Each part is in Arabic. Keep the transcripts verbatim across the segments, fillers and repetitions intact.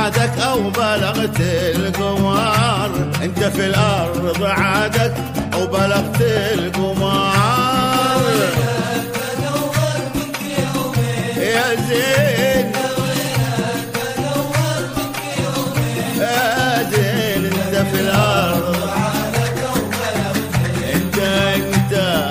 بعدك أو بلغت القمر، انت في الأرض بعدك أو بلغت القمر. يا زين يا زين انت في الأرض انت انت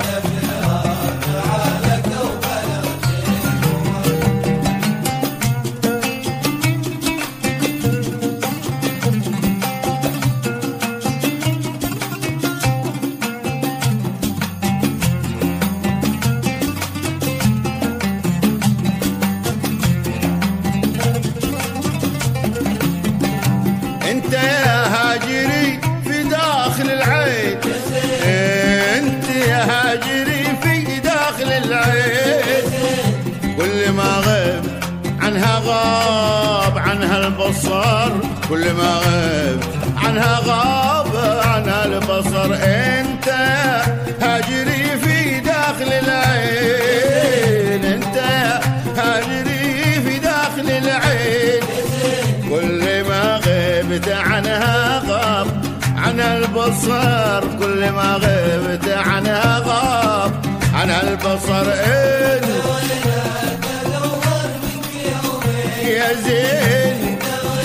انت يا هاجري في داخل العين، انت يا هاجري في داخل العين، كل ما غاب عنها غاب عنها البصر، كل ما غاب عنها غاب عنها البصر. انت يا هاجري في داخل العين، انت يا هاجري في داخل العين، كل ما غبت عنها غاب عنها البصر، كل ما غبت عنها غاب عنها البصر. انت يا زين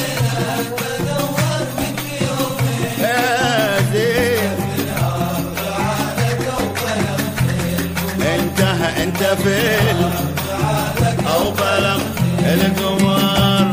يا زين انت انت في او بلغ القمر.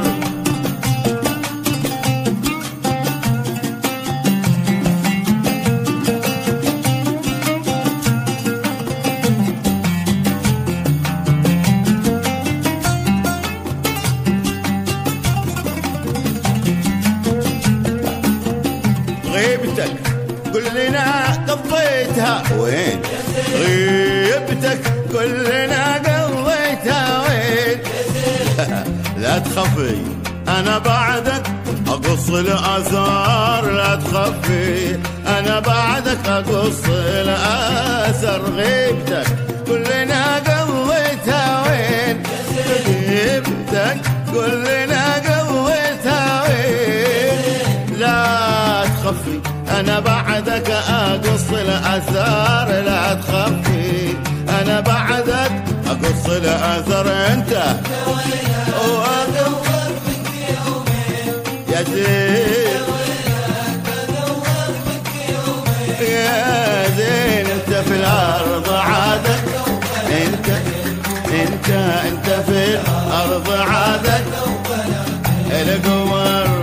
غيبتك كلنا قضيتها وين، غيبتك كلنا قضيتها وين. لا تخفي انا بعدك اقص الاثار، لا تخفي انا بعدك اقص الاثر. غيبتك كلنا قضيتها وين، غيبتك كلنا قضيتها وين. لا تخفي انا بعدك اقص الاثار، لا تخفي انا بعدك اقص الاثر. انت يا زين يا زين انت في الارض عادك، انت انت انت في الارض عادك القمر.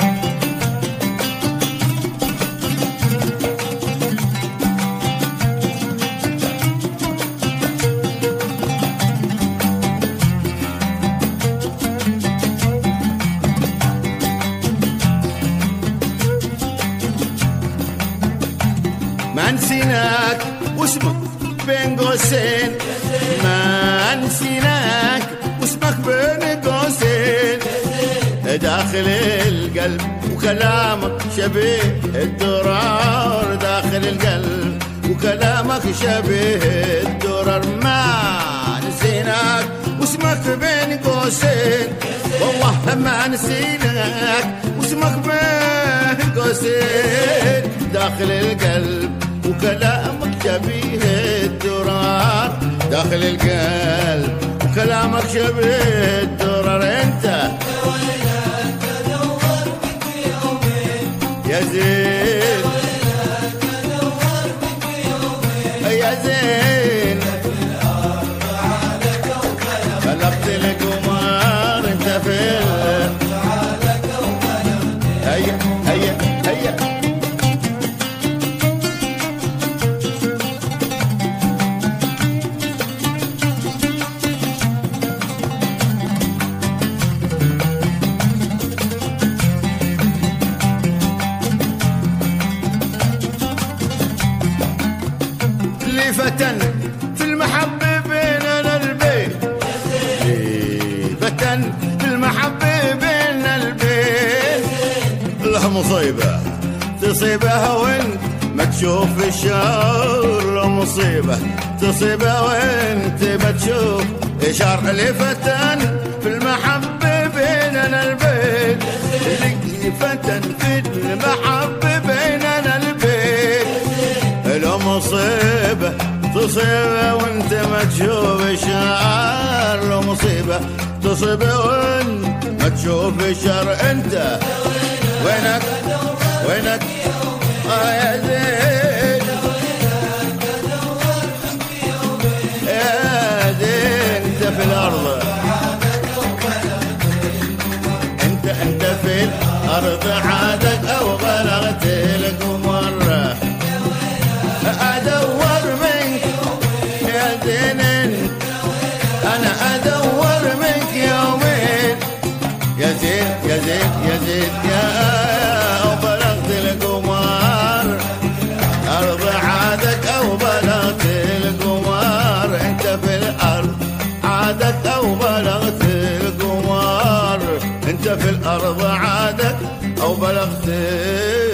ما نسيناك واسمك بين قوسين، ما نسيناك واسمك بين قوسين، داخل القلب وكلامك شبيه الدرار، داخل القلب وكلامك شبيه الدرار. ما نسيناك واسمك بين قوسين، والله ما نسيناك واسمك بين قوسين، داخل القلب وكلامك شبيه الدرار، داخل القلب وكلامك شبيه الدرار. انت يا زين يا زين خلقت القمر، انت في هيا هيا هيا فتن في المحبة بيننا البين، فتن في المحبة بيننا البين. له مصيبة تصيبها وانت ما تشوف الشر، له مصيبة تصيبها وانت ما تشوف الشر. لفتن في المحبة بيننا البين، نصب وين ما تشوف الشر انت وينك وينك آه يا زين يا زين انت في الارض انت انت في الارض عادك او بلغت القمر ادور منك يا زين انا ادور منك يومين يا زين يا زين يا زين يا او بلغت القمر ارض عادك او بلغت القمر انت في الارض عادك او بلغت القمر انت في الارض عادك او بلغت